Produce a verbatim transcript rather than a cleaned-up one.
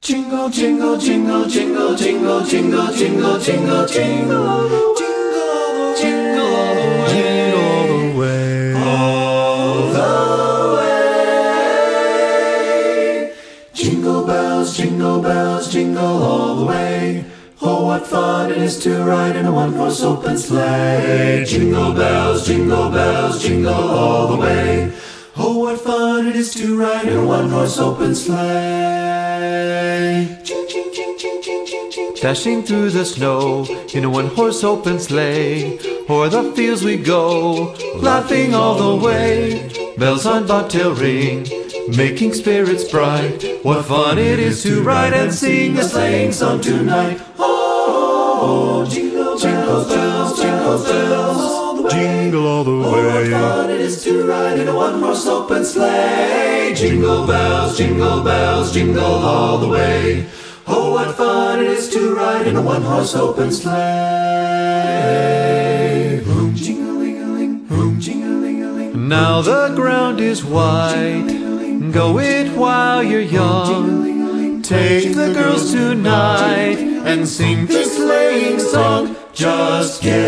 Jingle, jingle, jingle, jingle, jingle, jingle, jingle, jingle, jingle, jingle, jingle all the way, all the way. Jingle bells, jingle bells, jingle all the way. Oh, what fun it is to ride in a one-horse open sleigh. Jingle bells, jingle bells, jingle all the way. Oh, what fun it is to ride in a one-horse open sleigh. Ching, ching, ching, ching, ching, ching, ching. Dashing through the snow in a one-horse open sleigh, o'er the fields we go, laughing all the way. Bells on bobtail ring, making spirits bright. What fun it is to ride and sing a sleighing song tonight. Oh, jingle, jingle bells, jingle bells, all the way. Jingle all the Oh, what way. fun it is to ride in a one-horse open sleigh. Jingle bells, jingle bells, jingle all the way. Oh, what fun it is to ride in a one-horse open sleigh. Boom, jingling-a-ling, boom, jingling-a-ling. Now the ground is white, go it while you're young. Take the girls tonight and sing the sleighing song. Just get